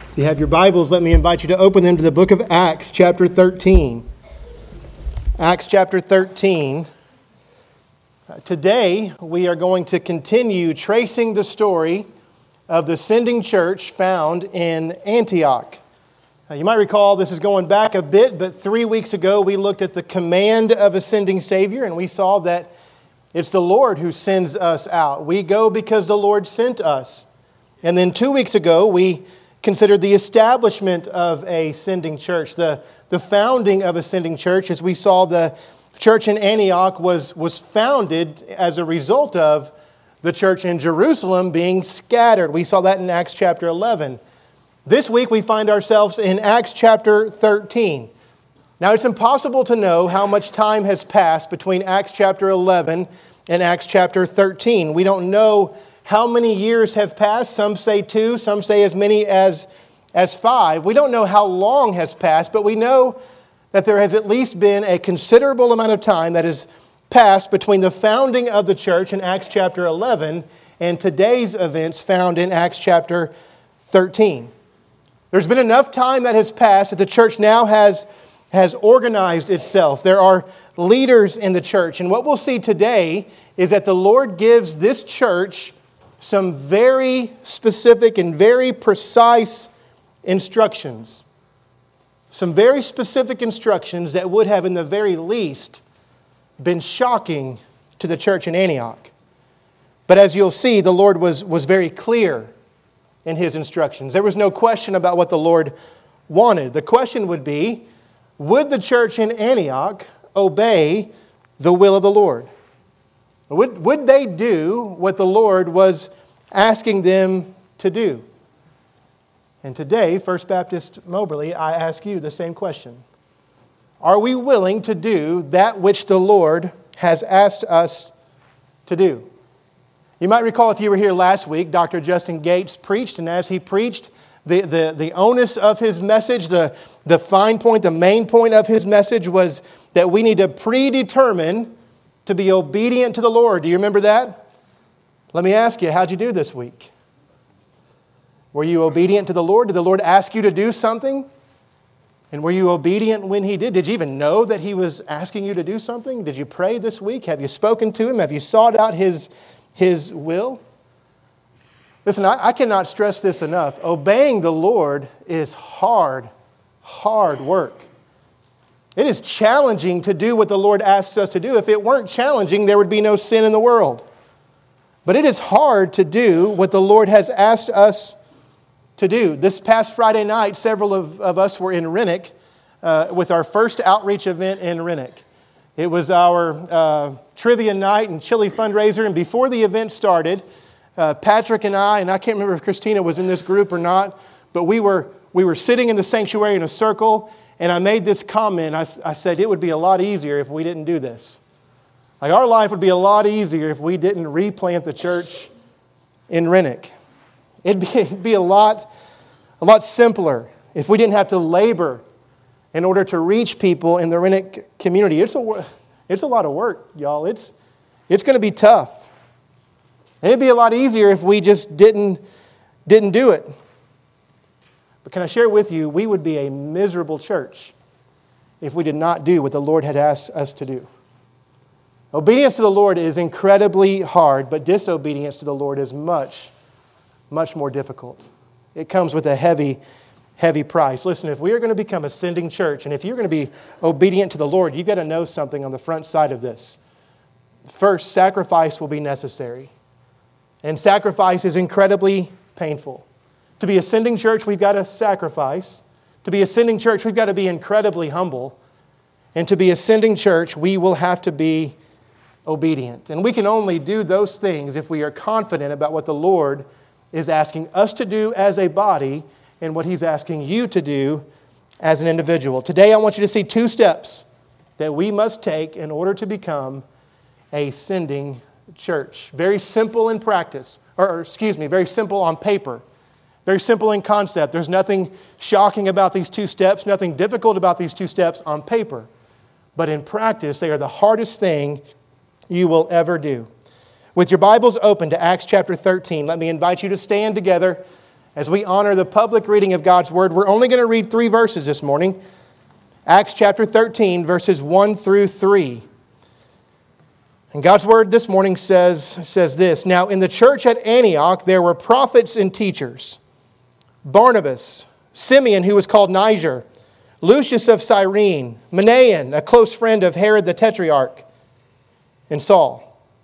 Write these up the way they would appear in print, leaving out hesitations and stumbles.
If you have your Bibles, let me invite you to open them to the book of Acts, chapter 13. Acts chapter 13. Today, we are going to continue tracing the story of the sending church found in Antioch. You might recall this is going back a bit, but 3 weeks ago we looked at the command of a sending Savior, and we saw that it's the Lord who sends us out. We go because the Lord sent us. And then 2 weeks ago we considered the establishment of a sending church, the founding of a sending church, as we saw the church in Antioch was founded as a result of the church in Jerusalem being scattered. We saw that in Acts chapter 11. This week we find ourselves in Acts chapter 13. Now it's impossible to know how much time has passed between Acts chapter 11 and Acts chapter 13. We don't know how many years have passed. Some say 2, some say as many as 5. We don't know how long has passed, but we know that there has at least been a considerable amount of time that has passed between the founding of the church in Acts chapter 11 and today's events found in Acts chapter 13. There's been enough time that has passed that the church now has organized itself. There are leaders in the church. And what we'll see today is that the Lord gives this church some very specific and very precise instructions. Some very specific instructions that would have, in the very least, been shocking to the church in Antioch. But as you'll see, the Lord was very clear in His instructions. There was no question about what the Lord wanted. The question would be, would the church in Antioch obey the will of the Lord? Would they do what the Lord was asking them to do? And today, First Baptist Moberly, I ask you the same question. Are we willing to do that which the Lord has asked us to do? You might recall, if you were here last week, Dr. Justin Gates preached, and as he preached, the onus of his message, the fine point, the main point of his message was that we need to predetermine to be obedient to the Lord. Do you remember that? Let me ask you, how'd you do this week? Were you obedient to the Lord? Did the Lord ask you to do something? And were you obedient when He did? Did you even know that He was asking you to do something? Did you pray this week? Have you spoken to Him? Have you sought out His will? Listen, I cannot stress this enough. Obeying the Lord is hard work. It is challenging to do what the Lord asks us to do. If it weren't challenging, there would be no sin in the world. But it is hard to do what the Lord has asked us to do. This past Friday night, several of us were in Renick with our first outreach event in Renick. It was our trivia night and chili fundraiser, and before the event started, Patrick and I can't remember if Christina was in this group or not, but we were sitting in the sanctuary in a circle, and I made this comment. I said, it would be a lot easier if we didn't do this. Like, our life would be a lot easier if we didn't replant the church in Renick. It'd be a lot simpler if we didn't have to labor in order to reach people in the Renick community. It's a lot of work, y'all. It's going to be tough. And it'd be a lot easier if we just didn't do it. But can I share with you, we would be a miserable church if we did not do what the Lord had asked us to do. Obedience to the Lord is incredibly hard, but disobedience to the Lord is much more difficult. It comes with a heavy price. Listen, if we are going to become a sending church, and if you're going to be obedient to the Lord, you've got to know something on the front side of this. First, sacrifice will be necessary. And sacrifice is incredibly painful. To be a sending church, we've got to sacrifice. To be a sending church, we've got to be incredibly humble. And to be a sending church, we will have to be obedient. And we can only do those things if we are confident about what the Lord is asking us to do as a body and what He's asking you to do as an individual. Today I want you to see 2 steps that we must take in order to become a sending church. Very simple in practice, very simple on paper. Very simple in concept. There's nothing shocking about these 2 steps, nothing difficult about these 2 steps on paper. But in practice, they are the hardest thing you will ever do. With your Bibles open to Acts chapter 13, let me invite you to stand together as we honor the public reading of God's Word. We're only going to read 3 verses this morning. Acts chapter 13, verses 1 through 3. And God's Word this morning says this, "Now in the church at Antioch there were prophets and teachers. Barnabas, Simeon, who was called Niger, Lucius of Cyrene, Manaen, a close friend of Herod the Tetrarch, and Saul.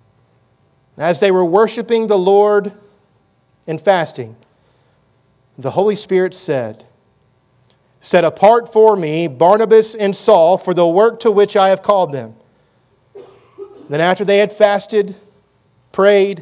As they were worshiping the Lord and fasting, the Holy Spirit said, 'Set apart for me Barnabas and Saul for the work to which I have called them.' Then after they had fasted, prayed,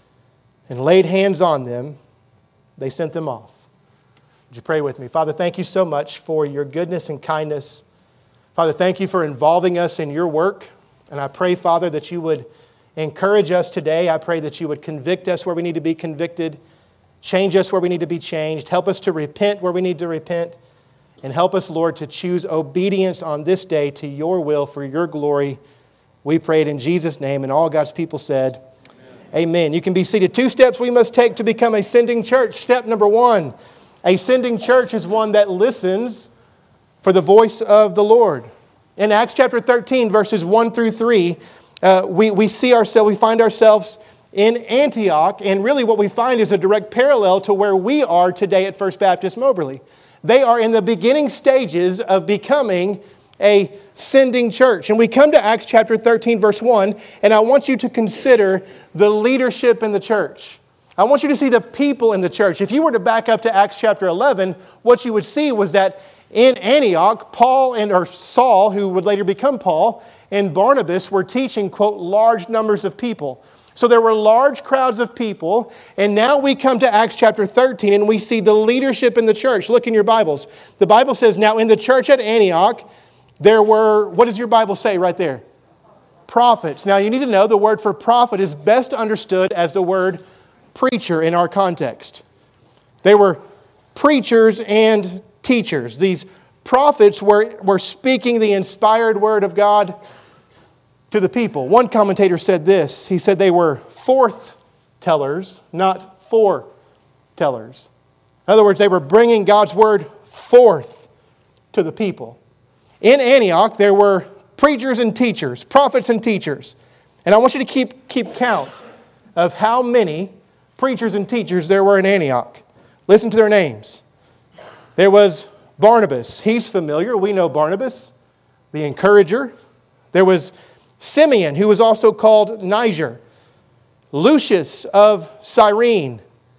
and laid hands on them, they sent them off." Would you pray with me? Father, thank you so much for your goodness and kindness. Father, thank you for involving us in your work. And I pray, Father, that you would encourage us today. I pray that you would convict us where we need to be convicted, change us where we need to be changed, help us to repent where we need to repent, and help us, Lord, to choose obedience on this day to your will for your glory. We pray it in Jesus' name, and all God's people said, Amen. You can be seated. 2 steps we must take to become a sending church. Step number 1, a sending church is one that listens for the voice of the Lord. In Acts chapter 13, verses 1 through 3, we find ourselves in Antioch, and really what we find is a direct parallel to where we are today at First Baptist Moberly. They are in the beginning stages of becoming a sending church. And we come to Acts chapter 13, verse 1, and I want you to consider the leadership in the church. I want you to see the people in the church. If you were to back up to Acts chapter 11, what you would see was that in Antioch, Saul, who would later become Paul, and Barnabas were teaching, quote, large numbers of people. So there were large crowds of people, and now we come to Acts chapter 13, and we see the leadership in the church. Look in your Bibles. The Bible says, now in the church at Antioch, there were, what does your Bible say right there? Prophets. Now you need to know the word for prophet is best understood as the word preacher in our context. They were preachers and teachers. These prophets were speaking the inspired word of God to the people. One commentator said this. He said they were forth tellers, not foretellers. In other words, they were bringing God's word forth to the people. In Antioch, there were preachers and teachers, prophets and teachers. And I want you to keep count of how many preachers and teachers there were in Antioch. Listen to their names. There was Barnabas. He's familiar. We know Barnabas, the encourager. There was Simeon, who was also called Niger. Lucius of Cyrene.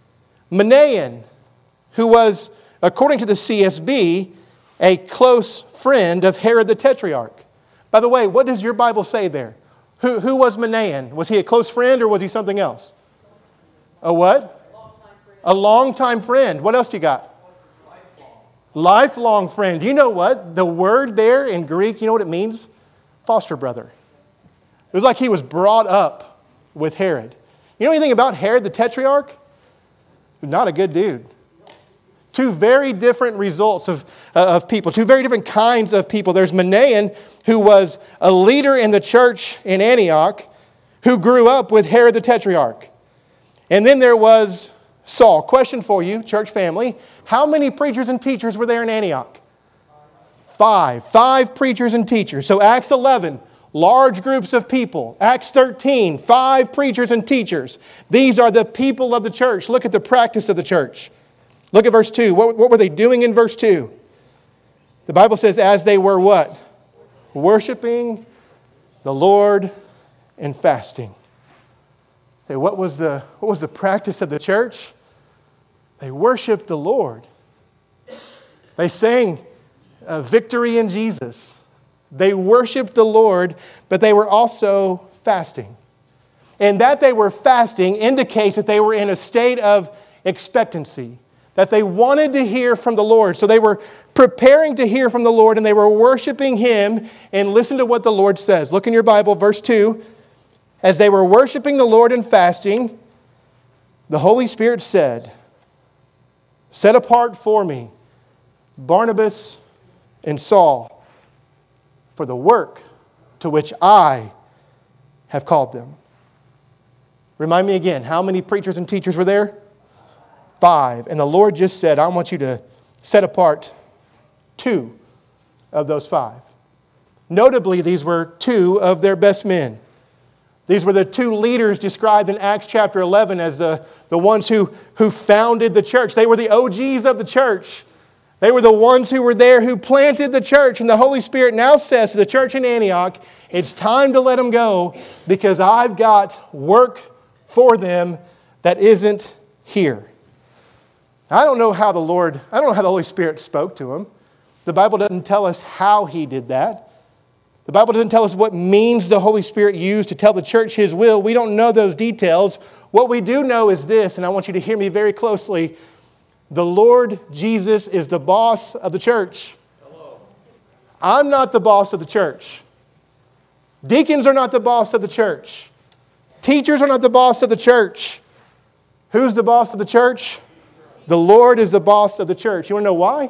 Manaen, who was, according to the CSB, a close friend of Herod the Tetrarch. By the way, what does your Bible say there? Who was Manaen? Was he a close friend or was he something else? A what? A longtime friend. What else do you got? Lifelong friend. You know what? The word there in Greek, you know what it means? Foster brother. It was like he was brought up with Herod. You know anything about Herod the Tetrarch? Not a good dude. 2 very different results of people. 2 very different kinds of people. There's Manaen, who was a leader in the church in Antioch, who grew up with Herod the Tetrarch. And then there was Saul. Question for you, church family. How many preachers and teachers were there in Antioch? 5. 5 preachers and teachers. So Acts 11, large groups of people. Acts 13, 5 preachers and teachers. These are the people of the church. Look at the practice of the church. Look at verse 2. What were they doing in verse 2? The Bible says, as they were what? Worshiping the Lord and fasting. Okay, what was the practice of the church? They worshiped the Lord. They sang victory in Jesus. They worshiped the Lord, but they were also fasting. And that they were fasting indicates that they were in a state of expectancy, that they wanted to hear from the Lord. So they were preparing to hear from the Lord, and they were worshiping Him. And listen to what the Lord says. Look in your Bible, verse 2. As they were worshiping the Lord and fasting, the Holy Spirit said, set apart for me Barnabas and Saul for the work to which I have called them. Remind me again, how many preachers and teachers were there? 5. And the Lord just said, I want you to set apart 2 of those 5. Notably, these were 2 of their best men. These were the 2 leaders described in Acts chapter 11 as the ones who founded the church. They were the OGs of the church. They were the ones who were there who planted the church. And the Holy Spirit now says to the church in Antioch, it's time to let them go because I've got work for them that isn't here. I don't know how the Holy Spirit spoke to him. The Bible doesn't tell us how he did that. The Bible doesn't tell us what means the Holy Spirit used to tell the church his will. We don't know those details. What we do know is this, and I want you to hear me very closely. The Lord Jesus is the boss of the church. Hello. I'm not the boss of the church. Deacons are not the boss of the church. Teachers are not the boss of the church. Who's the boss of the church? The Lord is the boss of the church. You want to know why?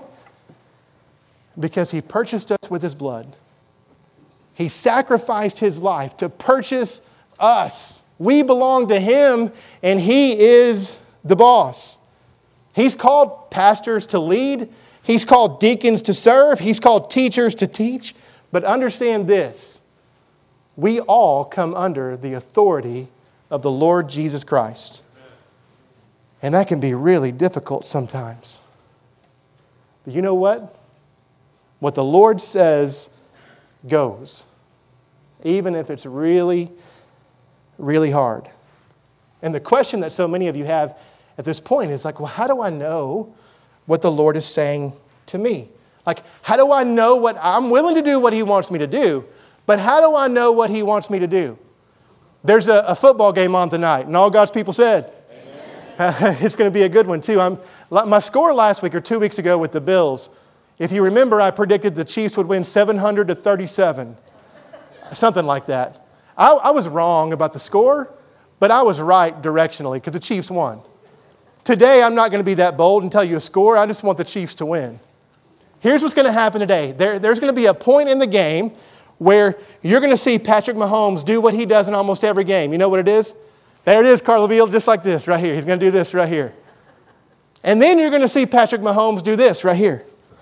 Because He purchased us with His blood. He sacrificed His life to purchase us. We belong to Him, and He is the boss. He's called pastors to lead. He's called deacons to serve. He's called teachers to teach. But understand this. We all come under the authority of the Lord Jesus Christ. And that can be really difficult sometimes. But you know what? What the Lord says goes, even if it's really, really hard. And the question that so many of you have at this point is like, well, how do I know what the Lord is saying to me? Like, how do I know what I'm willing to do what He wants me to do, but how do I know what He wants me to do? There's a football game on tonight, and all God's people said, it's going to be a good one too. My score last week or 2 weeks ago with the Bills, if you remember, I predicted the Chiefs would win 700-37. Something like that. I was wrong about the score, but I was right directionally because the Chiefs won. Today, I'm not going to be that bold and tell you a score. I just want the Chiefs to win. Here's what's going to happen today. There's going to be a point in the game where you're going to see Patrick Mahomes do what he does in almost every game. You know what it is? There it is, Carl Leville, just like this right here. He's going to do this right here. And then you're going to see Patrick Mahomes do this right here.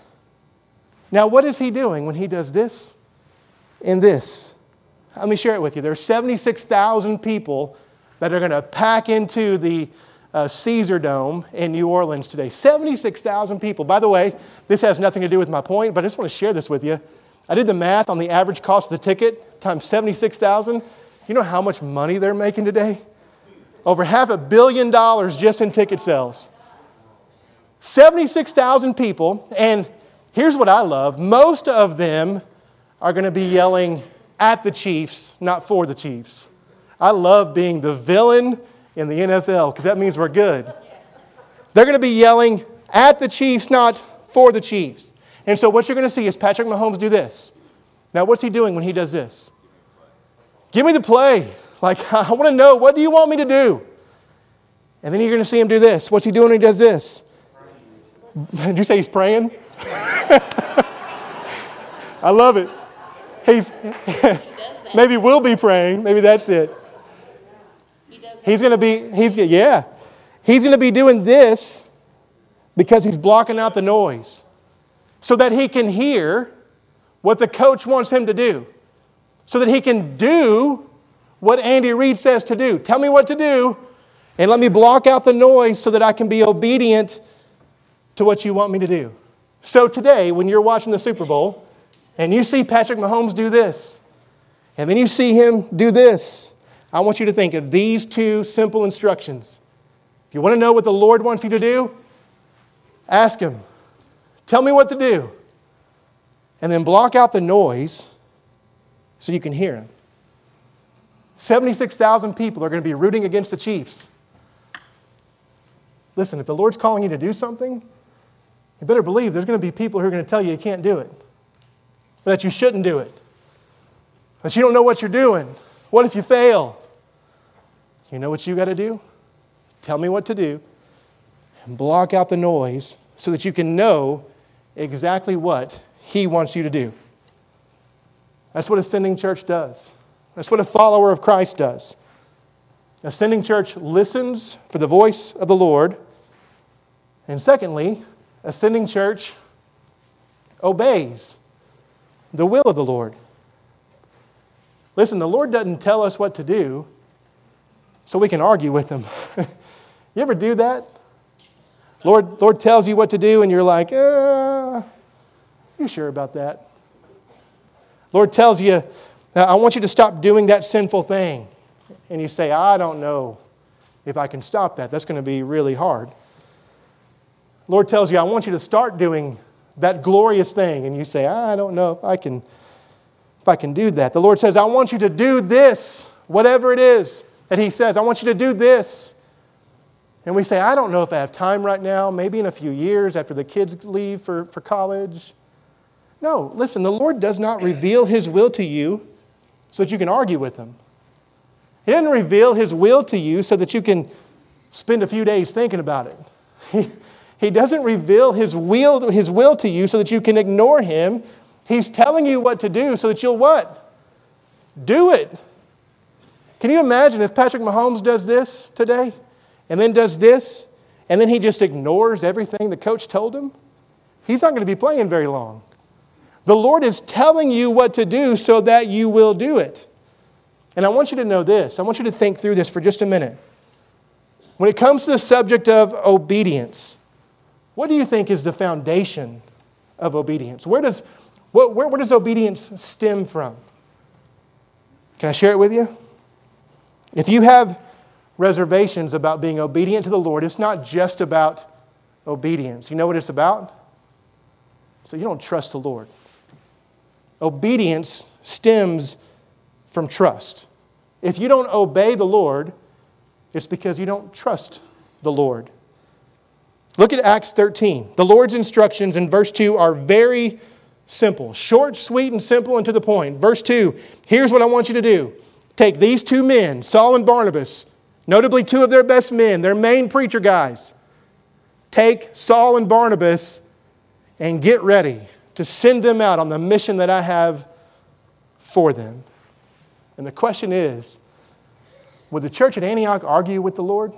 Now, what is he doing when he does this and this? Let me share it with you. There are 76,000 people that are going to pack into the Caesar Dome in New Orleans today. 76,000 people. By the way, this has nothing to do with my point, but I just want to share this with you. I did the math on the average cost of the ticket times 76,000. You know how much money they're making today? Over $500 million just in ticket sales. 76,000 people, and here's what I love. Most of them are going to be yelling at the Chiefs, not for the Chiefs. I love being the villain in the NFL because that means we're good. They're going to be yelling at the Chiefs, not for the Chiefs. And so what you're going to see is Patrick Mahomes do this. Now, what's he doing when he does this? Give me the play. Like, I want to know, what do you want me to do? And then you're going to see him do this. What's he doing when he does this? Did you say he's praying? I love it. Maybe we'll be praying. Maybe that's it. He's going to be doing this because he's blocking out the noise so that he can hear what the coach wants him to do, so that he can do what Andy Reid says to do. Tell me what to do, and let me block out the noise so that I can be obedient to what you want me to do. So today, when you're watching the Super Bowl, and you see Patrick Mahomes do this, and then you see him do this, I want you to think of these 2 simple instructions. If you want to know what the Lord wants you to do, ask Him. Tell me what to do. And then block out the noise so you can hear Him. 76,000 people are going to be rooting against the Chiefs. Listen, if the Lord's calling you to do something, you better believe there's going to be people who are going to tell you can't do it, or that you shouldn't do it, that you don't know what you're doing. What if you fail? You know what you got to do? Tell me what to do and block out the noise so that you can know exactly what He wants you to do. That's what Ascending Church does. That's what a follower of Christ does. Ascending Church listens for the voice of the Lord, And secondly, a sending church obeys the will of the Lord. Listen, the Lord doesn't tell us what to do so we can argue with Him. You ever do that? Lord tells you what to do and you're like, you sure about that? Lord tells you, I want you to stop doing that sinful thing. And you say, I don't know if I can stop that. That's going to be really hard. Lord tells you, I want you to start doing that glorious thing. And you say, I don't know if I can do that. The Lord says, I want you to do this, whatever it is that He says. I want you to do this. And we say, I don't know if I have time right now, maybe in a few years after the kids leave for college. No, listen, the Lord does not reveal His will to you so that you can argue with Him. He doesn't reveal His will to you so that you can spend a few days thinking about it. He doesn't reveal His will to you so that you can ignore Him. He's telling you what to do so that you'll what? Do it. Can you imagine if Patrick Mahomes does this today and then does this and then he just ignores everything the coach told him? He's not going to be playing very long. The Lord is telling you what to do so that you will do it. And I want you to know this. I want you to think through this for just a minute. When it comes to the subject of obedience, what do you think is the foundation of obedience? Where does obedience stem from? Can I share it with you? If you have reservations about being obedient to the Lord, it's not just about obedience. You know what it's about? So you don't trust the Lord. Obedience stems from trust. If you don't obey the Lord, it's because you don't trust the Lord. Look at Acts 13. The Lord's instructions in verse 2 are very simple. Short, sweet, and simple and to the point. Verse 2, here's what I want you to do. Take these two men, Saul and Barnabas, notably two of their best men, their main preacher guys. Take Saul and Barnabas and get ready to send them out on the mission that I have for them. And the question is, would the church at Antioch argue with the Lord?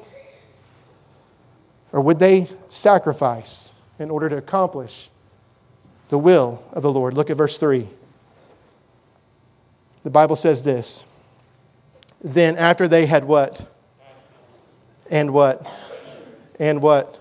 Or would they sacrifice in order to accomplish the will of the Lord? Look at verse 3. The Bible says this. Then after they had what? And what? And what?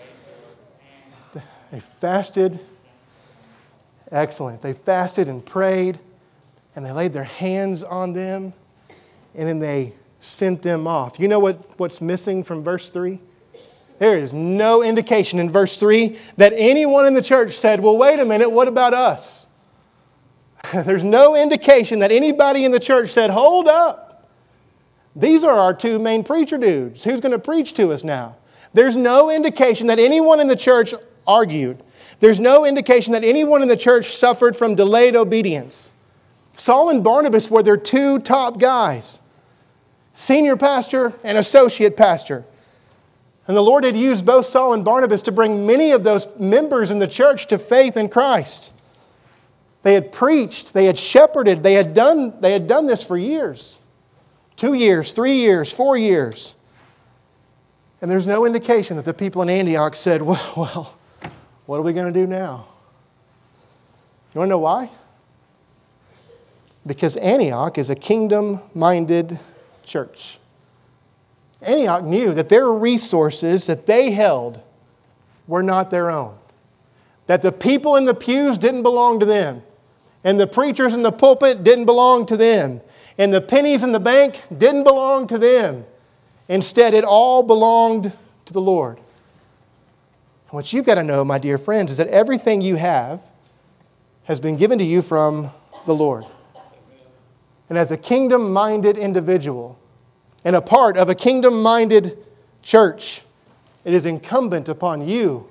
They fasted. Excellent. They fasted and prayed, and they laid their hands on them, and then they sent them off. You know what's missing from verse 3? There is no indication in verse 3 that anyone in the church said, well, wait a minute, what about us? There's no indication that anybody in the church said, hold up. These are our two main preacher dudes. Who's going to preach to us now? There's no indication that anyone in the church argued. There's no indication that anyone in the church suffered from delayed obedience. Saul and Barnabas were their two top guys, senior pastor and associate pastor. And the Lord had used both Saul and Barnabas to bring many of those members in the church to faith in Christ. They had preached, they had shepherded, they had done this for years. 2 years, 3 years, 4 years. And there's no indication that the people in Antioch said, well, what are we going to do now? You want to know why? Because Antioch is a kingdom-minded church. Antioch knew that their resources that they held were not their own. That the people in the pews didn't belong to them. And the preachers in the pulpit didn't belong to them. And the pennies in the bank didn't belong to them. Instead, it all belonged to the Lord. What you've got to know, my dear friends, is that everything you have has been given to you from the Lord. And as a kingdom-minded individual and a part of a kingdom-minded church, it is incumbent upon you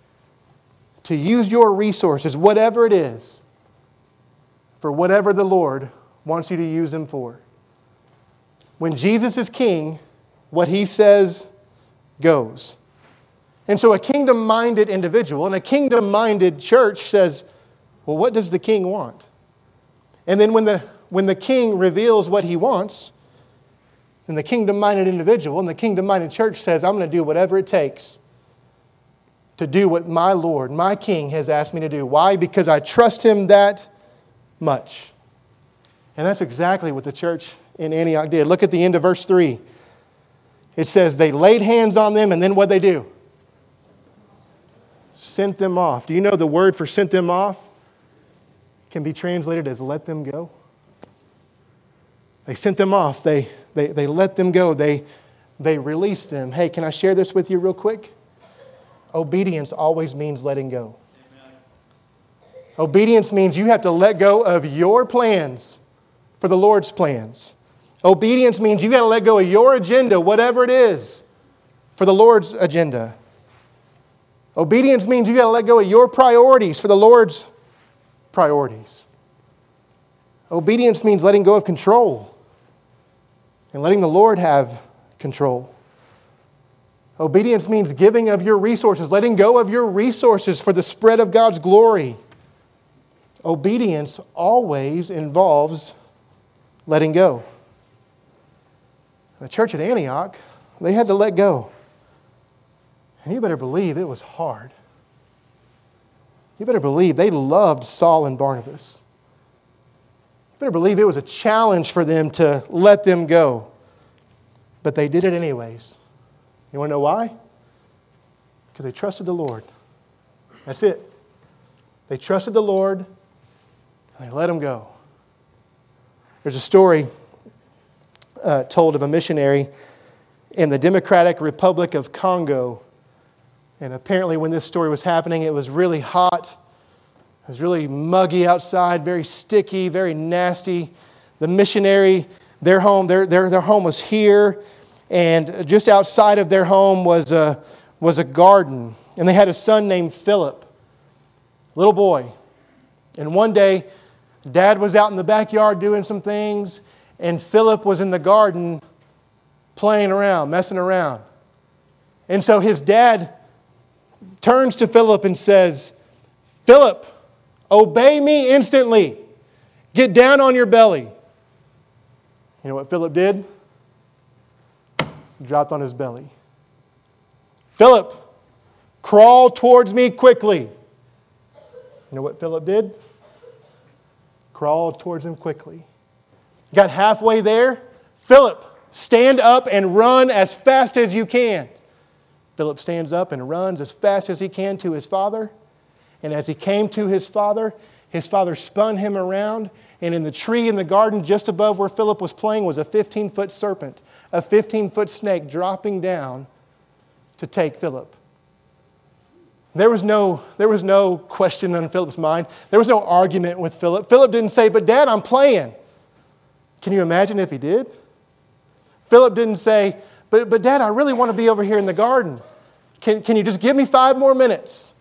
to use your resources, whatever it is, for whatever the Lord wants you to use them for. When Jesus is king, what He says goes. And so a kingdom-minded individual and a kingdom-minded church says, well, what does the king want? And then when the king reveals what he wants, then the kingdom-minded individual and the kingdom-minded church says, I'm going to do whatever it takes to do what my Lord, my King has asked me to do. Why? Because I trust Him that much. And that's exactly what the church in Antioch did. Look at the end of verse 3. It says they laid hands on them, and then what'd they do? Sent them off. Do you know the word for sent them off can be translated as let them go? They sent them off. They let them go. They released them. Hey, can I share this with you real quick? Obedience always means letting go. Amen. Obedience means you have to let go of your plans for the Lord's plans. Obedience means you got to let go of your agenda, whatever it is, for the Lord's agenda. Obedience means you got to let go of your priorities for the Lord's priorities. Obedience means letting go of control and letting the Lord have control. Obedience means giving of your resources, letting go of your resources for the spread of God's glory. Obedience always involves letting go. The church at Antioch, they had to let go. And you better believe it was hard. You better believe they loved Saul and Barnabas. You better believe it was a challenge for them to let them go. But they did it anyways. You want to know why? Because they trusted the Lord. That's it. They trusted the Lord and they let Him go. There's a story told of a missionary in the Democratic Republic of Congo. And apparently when this story was happening, it was really hot. It was really muggy outside, very sticky, very nasty. The missionary, their home was here. And just outside of their home was a garden. And they had a son named Philip, little boy. And one day, Dad was out in the backyard doing some things, and Philip was in the garden playing around, messing around. And so his dad turns to Philip and says, "Philip, obey me instantly. Get down on your belly." You know what Philip did? Dropped on his belly. "Philip, crawl towards me quickly." You know what Philip did? Crawled towards him quickly. Got halfway there. "Philip, stand up and run as fast as you can." Philip stands up and runs as fast as he can to his father. And as he came to his father spun him around. And in the tree in the garden just above where Philip was playing was a 15-foot serpent, a 15-foot snake dropping down to take Philip. There was no question on Philip's mind. There was no argument with Philip. Philip didn't say, "But Dad, I'm playing." Can you imagine if he did? Philip didn't say, but Dad, I really want to be over here in the garden. Can you just give me 5 more minutes?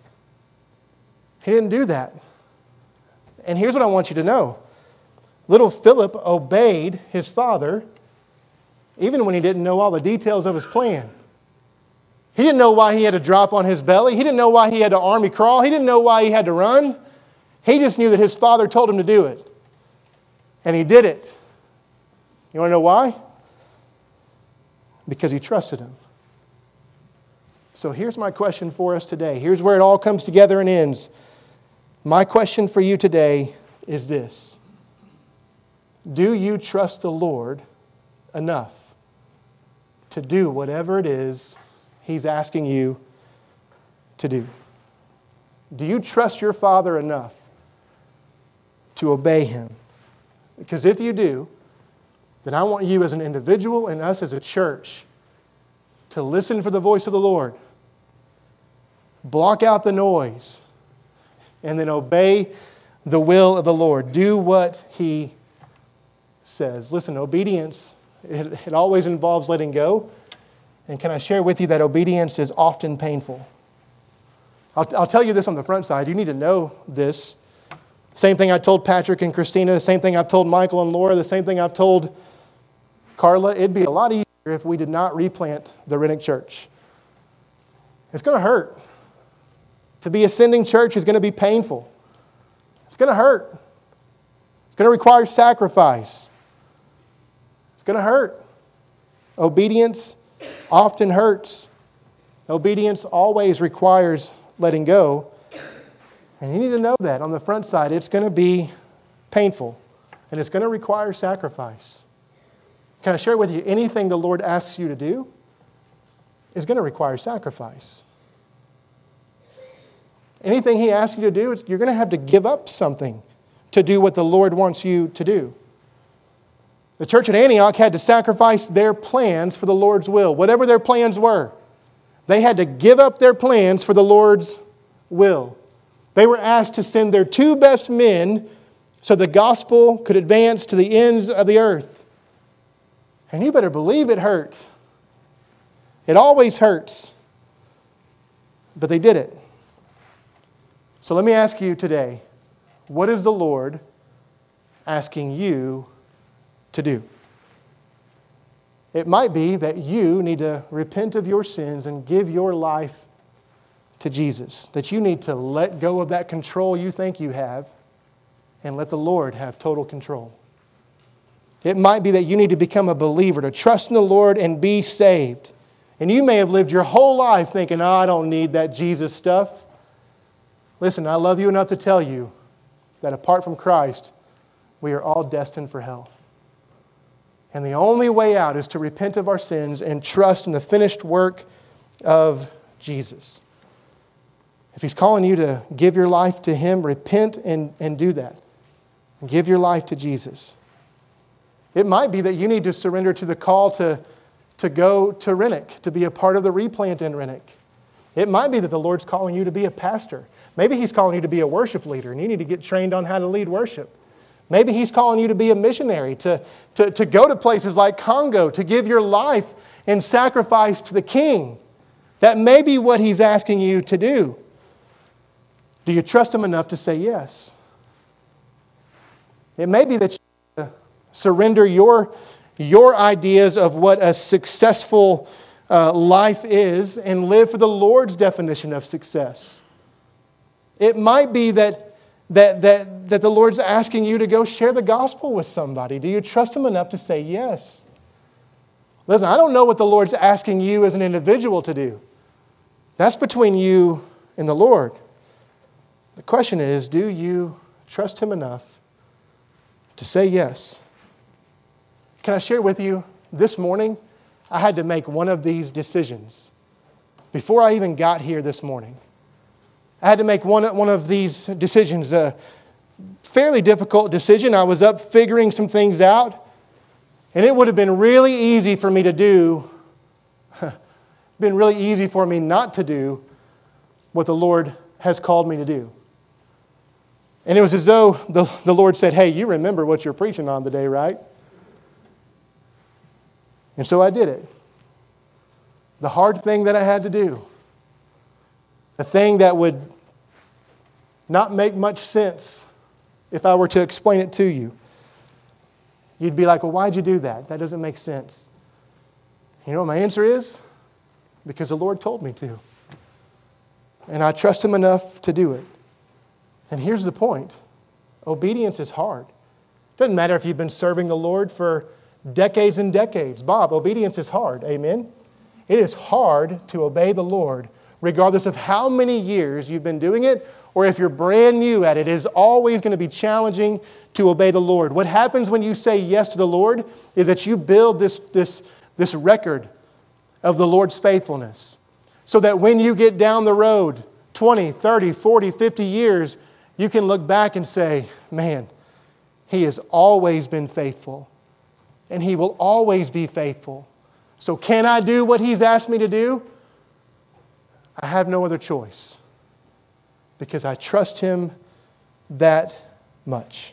He didn't do that. And here's what I want you to know. Little Philip obeyed his father even when he didn't know all the details of his plan. He didn't know why he had to drop on his belly. He didn't know why he had to army crawl. He didn't know why he had to run. He just knew that his father told him to do it. And he did it. You want to know why? Because he trusted him. So here's my question for us today. Here's where it all comes together and ends. My question for you today is this. Do you trust the Lord enough to do whatever it is He's asking you to do? Do you trust your Father enough to obey Him? Because if you do, then I want you as an individual and us as a church to listen for the voice of the Lord. Block out the noise. And then obey the will of the Lord. Do what He says. Listen, obedience, it always involves letting go. And can I share with you that obedience is often painful? I'll tell you this on the front side. You need to know this. Same thing I told Patrick and Christina. The same thing I've told Michael and Laura. The same thing I've told Carla. It'd be a lot easier if we did not replant the Rennick Church. It's going to hurt. To be a sending church is going to be painful. It's going to hurt. It's going to require sacrifice. It's going to hurt. Obedience often hurts. Obedience always requires letting go. And you need to know that on the front side, it's going to be painful and it's going to require sacrifice. Can I share with you, anything the Lord asks you to do is going to require sacrifice. Anything He asks you to do, you're going to have to give up something to do what the Lord wants you to do. The church at Antioch had to sacrifice their plans for the Lord's will. Whatever their plans were, they had to give up their plans for the Lord's will. They were asked to send their 2 best men so the gospel could advance to the ends of the earth. And you better believe it hurt. It always hurts. But they did it. So let me ask you today, what is the Lord asking you to do? It might be that you need to repent of your sins and give your life to Jesus. That you need to let go of that control you think you have and let the Lord have total control. It might be that you need to become a believer, to trust in the Lord and be saved. And you may have lived your whole life thinking, I don't need that Jesus stuff. Listen, I love you enough to tell you that apart from Christ, we are all destined for hell. And the only way out is to repent of our sins and trust in the finished work of Jesus. If He's calling you to give your life to Him, repent and do that. And give your life to Jesus. It might be that you need to surrender to the call to go to Renwick, to be a part of the replant in Renwick. It might be that the Lord's calling you to be a pastor. Maybe He's calling you to be a worship leader and you need to get trained on how to lead worship. Maybe He's calling you to be a missionary, to go to places like Congo, to give your life in sacrifice to the King. That may be what He's asking you to do. Do you trust Him enough to say yes? It may be that you surrender your ideas of what a successful life is and live for the Lord's definition of success. It might be that the Lord's asking you to go share the gospel with somebody. Do you trust Him enough to say yes? Listen, I don't know what the Lord's asking you as an individual to do. That's between you and the Lord. The question is, do you trust Him enough to say yes? Can I share with you, this morning, I had to make one of these decisions. Before I even got here this morning, I had to make one of these decisions, a fairly difficult decision. I was up figuring some things out, and it would have been really easy for me to do, been really easy for me not to do what the Lord has called me to do. And it was as though the Lord said, hey, you remember what you're preaching on today, right? And so I did it. The hard thing that I had to do. The thing that would not make much sense if I were to explain it to you. You'd be like, well, why'd you do that? That doesn't make sense. You know what my answer is? Because the Lord told me to. And I trust Him enough to do it. And here's the point. Obedience is hard. It doesn't matter if you've been serving the Lord for decades and decades. Bob, obedience is hard. Amen? It is hard to obey the Lord, regardless of how many years you've been doing it, or if you're brand new at it. It is always going to be challenging to obey the Lord. What happens when you say yes to the Lord is that you build this record of the Lord's faithfulness. So that when you get down the road 20, 30, 40, 50 years, you can look back and say, man, He has always been faithful. And He will always be faithful. So can I do what He's asked me to do? I have no other choice. Because I trust Him that much.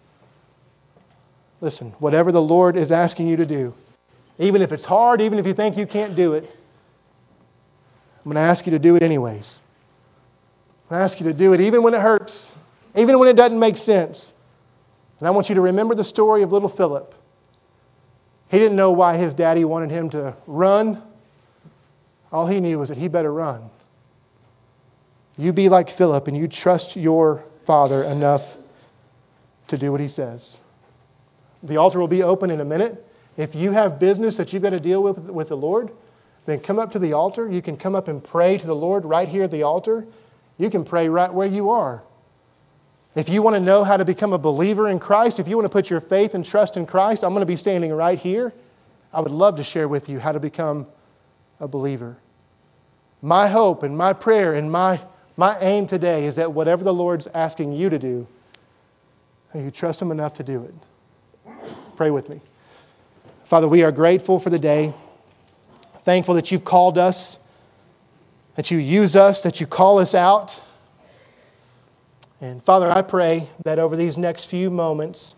Listen, whatever the Lord is asking you to do, even if it's hard, even if you think you can't do it, I'm going to ask you to do it anyways. I'm going to ask you to do it even when it hurts, even when it doesn't make sense. And I want you to remember the story of little Philip. He didn't know why his daddy wanted him to run. All he knew was that he better run. You be like Philip and you trust your Father enough to do what He says. The altar will be open in a minute. If you have business that you've got to deal with the Lord, then come up to the altar. You can come up and pray to the Lord right here at the altar. You can pray right where you are. If you want to know how to become a believer in Christ, if you want to put your faith and trust in Christ, I'm going to be standing right here. I would love to share with you how to become a believer. My hope and my prayer and my aim today is that whatever the Lord's asking you to do, you trust Him enough to do it. Pray with me. Father, we are grateful for the day. Thankful that You've called us, that You use us, that You call us out. And Father, I pray that over these next few moments,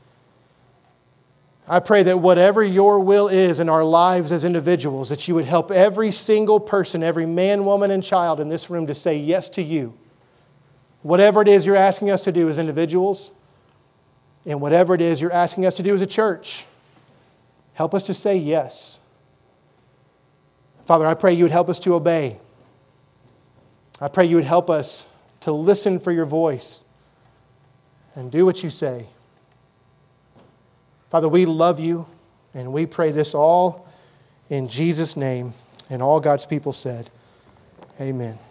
I pray that whatever Your will is in our lives as individuals, that You would help every single person, every man, woman, and child in this room to say yes to You. Whatever it is You're asking us to do as individuals, and whatever it is You're asking us to do as a church, help us to say yes. Father, I pray You would help us to obey. I pray You would help us to listen for Your voice and do what You say. Father, we love You, and we pray this all in Jesus' name. And all God's people said, amen.